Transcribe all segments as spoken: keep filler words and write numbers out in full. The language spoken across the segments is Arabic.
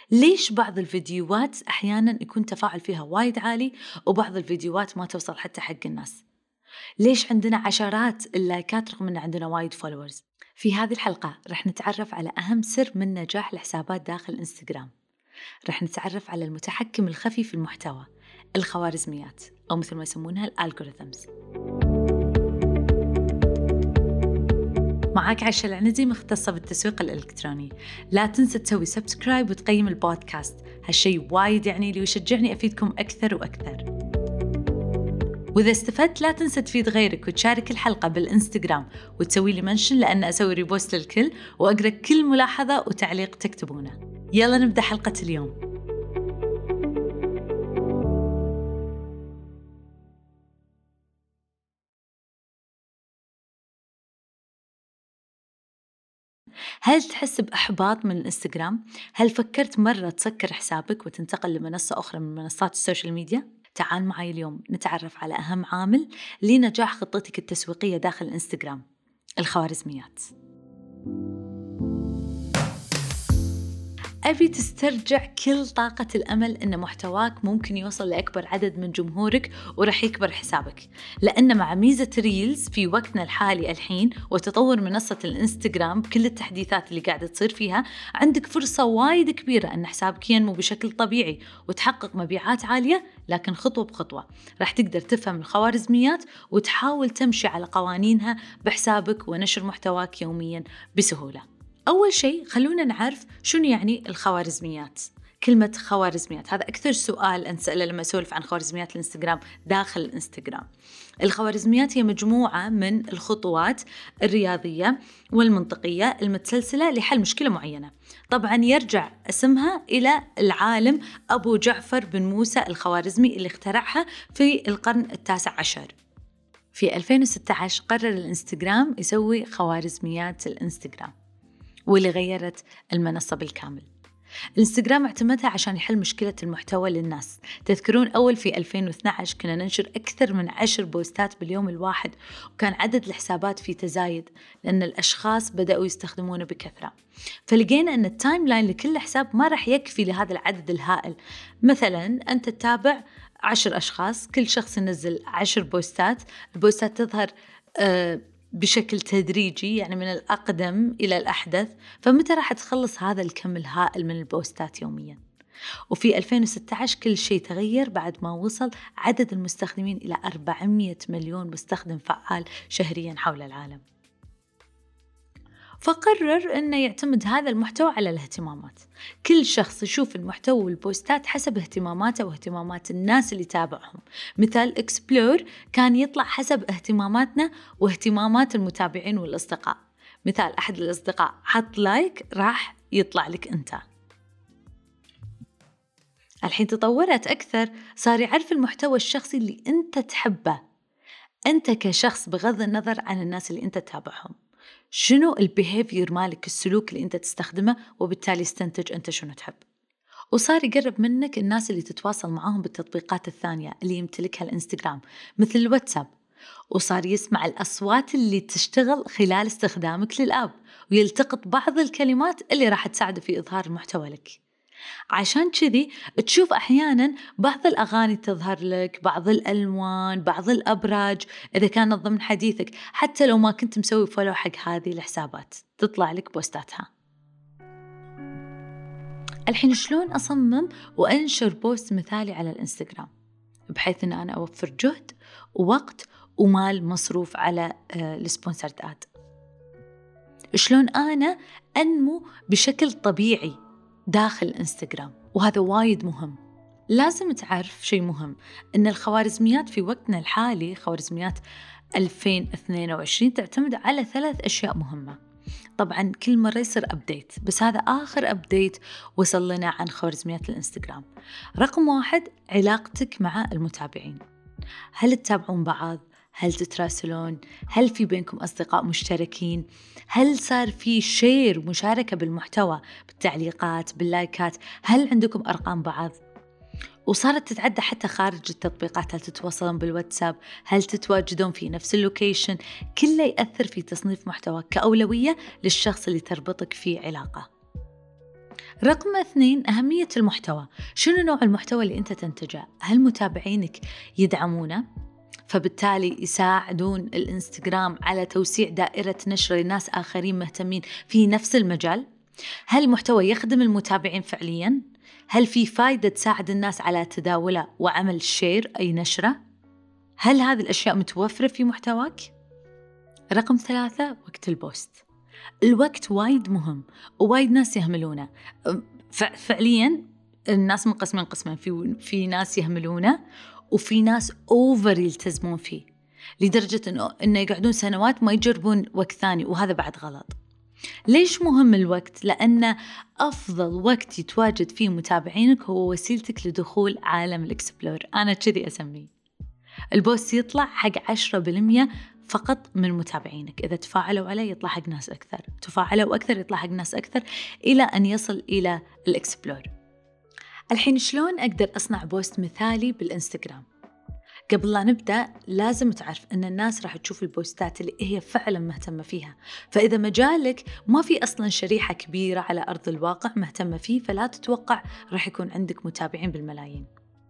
ليش بعض الفيديوهات أحياناً يكون تفاعل فيها وايد عالي وبعض الفيديوهات ما توصل حتى حق الناس؟ ليش عندنا عشرات اللايكات رغم أن عندنا وايد فولورز؟ في هذه الحلقة رح نتعرف على أهم سر من نجاح الحسابات داخل إنستغرام. رح نتعرف على المتحكم الخفي في المحتوى، الخوارزميات أو مثل ما يسمونها الالغوريثمز. معاك عائشة العنزي مختصة بالتسويق الإلكتروني. لا تنسى تسوي سبسكرايب وتقيم البودكاست، هالشي وايد يعني لي ويشجعني أفيدكم أكثر وأكثر. وإذا استفدت لا تنسى تفيد غيرك وتشارك الحلقة بالإنستغرام وتسوي لي منشن، لأن أسوي ريبوست للكل وأقرأ كل ملاحظة وتعليق تكتبونه. يلا نبدأ حلقة اليوم. هل تحس بإحباط من الإنستغرام؟ هل فكرت مرة تسكر حسابك وتنتقل لمنصة أخرى من منصات السوشيال ميديا؟ تعال معي اليوم نتعرف على أهم عامل لنجاح خطتك التسويقية داخل الإنستغرام: الخوارزميات. أبي تسترجع كل طاقة الأمل أن محتواك ممكن يوصل لأكبر عدد من جمهورك ورح يكبر حسابك، لأن مع ميزة ريلز في وقتنا الحالي الحين وتطور منصة الإنستغرام بكل التحديثات اللي قاعدة تصير فيها، عندك فرصة وايد كبيرة أن حسابك ينمو بشكل طبيعي وتحقق مبيعات عالية، لكن خطوة بخطوة رح تقدر تفهم الخوارزميات وتحاول تمشي على قوانينها بحسابك ونشر محتواك يوميا بسهولة. أول شيء خلونا نعرف شنو يعني الخوارزميات. كلمة خوارزميات هذا أكثر سؤال أنسأله لما أسولف عن خوارزميات الإنستغرام داخل الإنستغرام. الخوارزميات هي مجموعة من الخطوات الرياضية والمنطقية المتسلسلة لحل مشكلة معينة. طبعا يرجع اسمها إلى العالم أبو جعفر بن موسى الخوارزمي اللي اخترعها في القرن التاسع عشر. في ألفين وستة عشر قرر الإنستغرام يسوي خوارزميات الإنستغرام، واللي غيرت المنصة بالكامل. الانستغرام اعتمدها عشان يحل مشكلة المحتوى للناس. تذكرون أول في ألفين واثني عشر كنا ننشر أكثر من عشر بوستات باليوم الواحد، وكان عدد الحسابات فيه تزايد لأن الأشخاص بدأوا يستخدمونه بكثرة. فلقينا أن التايم لاين لكل حساب ما رح يكفي لهذا العدد الهائل. مثلا أنت تتابع عشر أشخاص، كل شخص ينزل عشر بوستات، البوستات تظهر آه بشكل تدريجي، يعني من الأقدم إلى الأحدث، فمتى راح تخلص هذا الكم الهائل من البوستات يوميا؟ وفي ألفين وستة عشر كل شيء تغير بعد ما وصل عدد المستخدمين إلى أربعمية مليون مستخدم فعال شهريا حول العالم. فقرر أنه يعتمد هذا المحتوى على الاهتمامات. كل شخص يشوف المحتوى والبوستات حسب اهتماماته واهتمامات الناس اللي تابعهم. مثال إكسبلور كان يطلع حسب اهتماماتنا واهتمامات المتابعين والأصدقاء. مثال أحد الأصدقاء حط لايك راح يطلع لك أنت. الحين تطورت أكثر، صار يعرف المحتوى الشخصي اللي أنت تحبه أنت كشخص، بغض النظر عن الناس اللي أنت تتابعهم. شنو البيهيفير مالك، السلوك اللي أنت تستخدمه، وبالتالي استنتج أنت شنو تحب. وصار يقرب منك الناس اللي تتواصل معاهم بالتطبيقات الثانية اللي يمتلكها الإنستغرام مثل الواتساب، وصار يسمع الأصوات اللي تشتغل خلال استخدامك للآب، ويلتقط بعض الكلمات اللي راح تساعده في إظهار المحتوى لك. عشان كذي تشوف أحياناً بعض الأغاني تظهر لك، بعض الألوان، بعض الأبراج إذا كانت ضمن حديثك، حتى لو ما كنت مسوي فولو حق هذه الحسابات تطلع لك بوستاتها. الحين شلون أصمم وأنشر بوست مثالي على الإنستغرام بحيث أن أنا أوفر جهد ووقت ومال مصروف على السبونسرد آد؟ شلون أنا أنمو بشكل طبيعي داخل إنستغرام؟ وهذا وايد مهم. لازم تعرف شيء مهم، إن الخوارزميات في وقتنا الحالي، خوارزميات ألفين واثنين وعشرين، تعتمد على ثلاث أشياء مهمة. طبعاً كل مرة يصير أبديت، بس هذا آخر أبديت وصل لنا عن خوارزميات الإنستغرام. رقم واحد، علاقتك مع المتابعين. هل تتابعون بعض؟ هل تتراسلون؟ هل في بينكم أصدقاء مشتركين؟ هل صار في شير مشاركة بالمحتوى، بالتعليقات، باللايكات؟ هل عندكم أرقام بعض؟ وصارت تتعدى حتى خارج التطبيقات. هل تتواصلون بالواتساب؟ هل تتواجدون في نفس اللوكيشن؟ كله يأثر في تصنيف محتواك كأولوية للشخص اللي تربطك فيه علاقة. رقم اثنين، أهمية المحتوى. شنو نوع المحتوى اللي أنت تنتجه؟ هل متابعينك يدعمونه؟ فبالتالي يساعدون الإنستغرام على توسيع دائرة نشر لناس آخرين مهتمين في نفس المجال؟ هل المحتوى يخدم المتابعين فعلياً؟ هل في فايدة تساعد الناس على تداوله وعمل شير أي نشرة؟ هل هذه الأشياء متوفرة في محتواك؟ رقم ثلاثة، وقت البوست. الوقت وايد مهم ووايد ناس يهملونه. فعلياً الناس منقسمين قسمين، في في ناس يهملونه وفي ناس أوفر يلتزمون فيه لدرجة إنه إنه يقعدون سنوات ما يجربون وقت ثاني، وهذا بعد غلط. ليش مهم الوقت؟ لأن أفضل وقت يتواجد فيه متابعينك هو وسيلتك لدخول عالم الإكسبلور. أنا كذي أسميه. البوست يطلع حق عشرة بالمية فقط من متابعينك، إذا تفاعلوا عليه يطلع حق ناس أكثر، تفاعلوا أكثر يطلع حق ناس أكثر، إلى أن يصل إلى الإكسبلور. الحين شلون أقدر أصنع بوست مثالي بالإنستغرام؟ قبل لا نبدأ لازم تعرف أن الناس راح تشوف البوستات اللي هي فعلا مهتمة فيها. فإذا مجالك ما في أصلا شريحة كبيرة على أرض الواقع مهتمة فيه، فلا تتوقع راح يكون عندك متابعين بالملايين،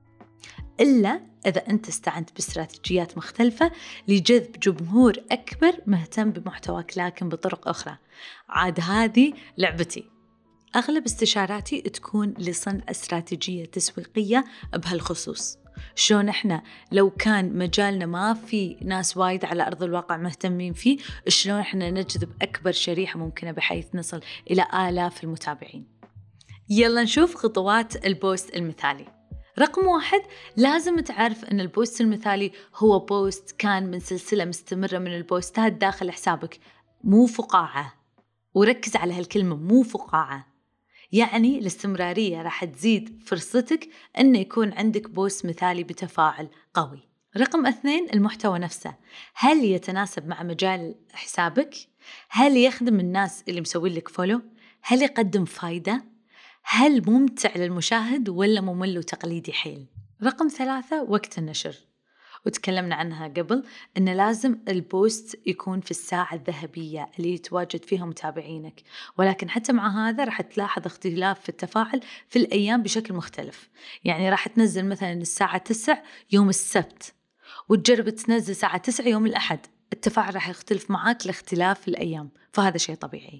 إلا إذا أنت استعنت باستراتيجيات مختلفة لجذب جمهور أكبر مهتم بمحتواك لكن بطرق أخرى. عاد هذه لعبتي. أغلب استشاراتي تكون لصنع استراتيجية تسويقية بهالخصوص. شلون إحنا لو كان مجالنا ما في ناس وايد على أرض الواقع مهتمين فيه، شلون إحنا نجذب أكبر شريحة ممكنة بحيث نصل إلى آلاف المتابعين. يلا نشوف خطوات البوست المثالي. رقم واحد، لازم تعرف أن البوست المثالي هو بوست كان من سلسلة مستمرة من البوستات داخل حسابك، مو فقاعة. وركز على هالكلمة، مو فقاعة. يعني الاستمرارية راح تزيد فرصتك أن يكون عندك بوست مثالي بتفاعل قوي. رقم اثنين، المحتوى نفسه. هل يتناسب مع مجال حسابك؟ هل يخدم الناس اللي مسوين لك فولو؟ هل يقدم فايدة؟ هل ممتع للمشاهد ولا ممل وتقليدي حيل؟ رقم ثلاثة، وقت النشر. وتكلمنا عنها قبل، إن لازم البوست يكون في الساعة الذهبية اللي يتواجد فيها متابعينك، ولكن حتى مع هذا راح تلاحظ اختلاف في التفاعل في الأيام بشكل مختلف. يعني راح تنزل مثلا الساعة تسعة يوم السبت وتجرب تنزل الساعة تسعة يوم الأحد، التفاعل راح يختلف معاك لاختلاف الأيام، فهذا شيء طبيعي.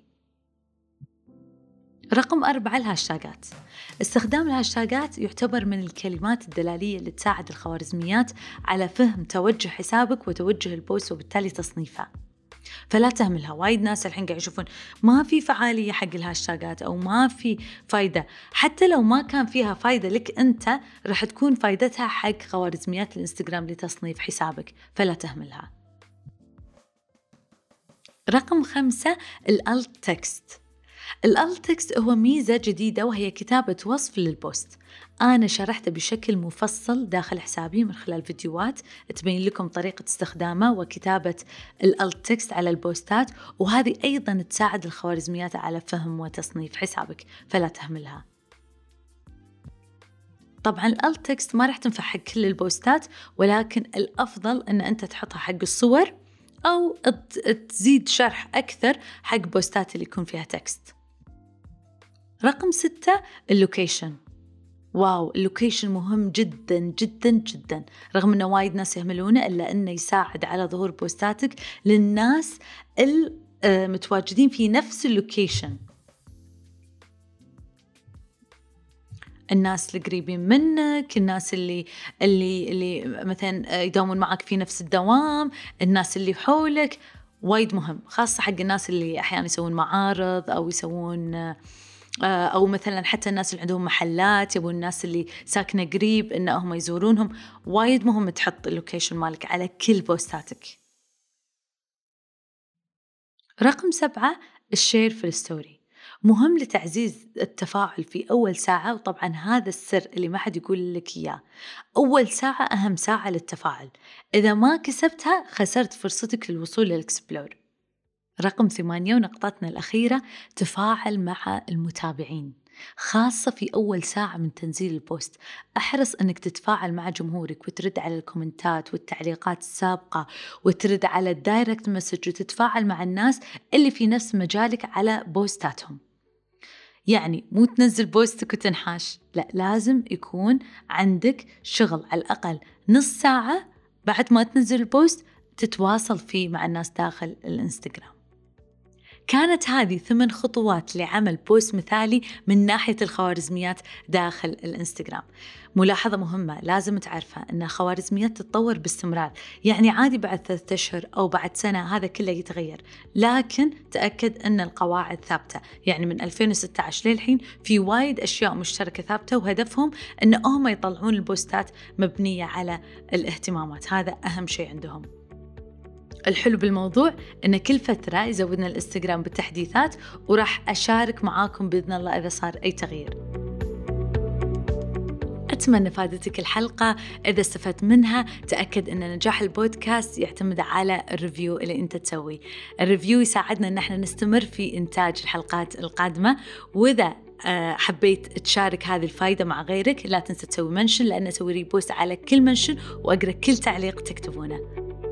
رقم أربعة، الهاشتاجات. استخدام الهاشتاجات يعتبر من الكلمات الدلالية اللي تساعد الخوارزميات على فهم توجه حسابك وتوجه البوست وبالتالي تصنيفه، فلا تهملها. وايد ناس الحين قاعد يشوفون ما في فعالية حق الهاشتاجات أو ما في فايدة. حتى لو ما كان فيها فايدة لك أنت، راح تكون فايدتها حق خوارزميات الإنستغرام لتصنيف حسابك، فلا تهملها. رقم خمسة، الألت تكست. الألت تكست هو ميزة جديدة وهي كتابة وصف للبوست. أنا شرحته بشكل مفصل داخل حسابي من خلال فيديوهات تبين لكم طريقة استخدامه وكتابة الألت تكست على البوستات، وهذه أيضا تساعد الخوارزميات على فهم وتصنيف حسابك، فلا تهملها. طبعا الألت تكست ما راح تنفع حق كل البوستات، ولكن الأفضل أن أنت تحطها حق الصور أو تزيد شرح أكثر حق بوستات اللي يكون فيها تكست. رقم ستة، اللوكيشن. واو، اللوكيشن مهم جدا جدا جدا، رغم أنه وايد ناس يهملونه، إلا أنه يساعد على ظهور بوستاتك للناس المتواجدين في نفس اللوكيشن، الناس القريبين منك، الناس اللي اللي اللي مثلا يداومون معك في نفس الدوام، الناس اللي حولك. وايد مهم، خاصة حق الناس اللي أحيانا يسوون معارض أو يسوون أو مثلا حتى الناس اللي عندهم محلات يبون الناس اللي ساكنة قريب إنهم يزورونهم. وايد مهم تحط اللوكيشن مالك على كل بوستاتك. رقم سبعة، الشير في الستوري. مهم لتعزيز التفاعل في أول ساعة، وطبعا هذا السر اللي ما حد يقول لك إياه. أول ساعة أهم ساعة للتفاعل، إذا ما كسبتها خسرت فرصتك للوصول للإكسبلور. رقم ثمانية ونقطتنا الأخيرة، تفاعل مع المتابعين، خاصة في أول ساعة من تنزيل البوست. أحرص أنك تتفاعل مع جمهورك وترد على الكومنتات والتعليقات السابقة، وترد على الدايركت مسج، وتتفاعل مع الناس اللي في نفس مجالك على بوستاتهم. يعني مو تنزل بوستك وتنحاش، لا، لازم يكون عندك شغل على الأقل نص ساعة بعد ما تنزل البوست تتواصل فيه مع الناس داخل الإنستغرام. كانت هذه ثمان خطوات لعمل بوست مثالي من ناحية الخوارزميات داخل الإنستغرام. ملاحظة مهمة لازم تعرفها أن الخوارزميات تتطور باستمرار، يعني عادي بعد ثلاثة أشهر أو بعد سنة هذا كله يتغير، لكن تأكد أن القواعد ثابتة. يعني من ألفين وستة عشر للحين في وايد أشياء مشتركة ثابتة، وهدفهم أن هم يطلعون البوستات مبنية على الاهتمامات، هذا أهم شيء عندهم. الحلو بالموضوع أن كل فترة يزودنا الإنستغرام بالتحديثات، وراح أشارك معاكم بإذن الله إذا صار أي تغيير. أتمنى فادتك الحلقة. إذا استفدت منها تأكد أن نجاح البودكاست يعتمد على الريفيو اللي أنت تسوي. الريفيو يساعدنا أن احنا نستمر في إنتاج الحلقات القادمة، وإذا حبيت تشارك هذه الفايدة مع غيرك لا تنسى تسوي منشن، لأن أسوي ريبوست على كل منشن وأقرأ كل تعليق تكتبونه.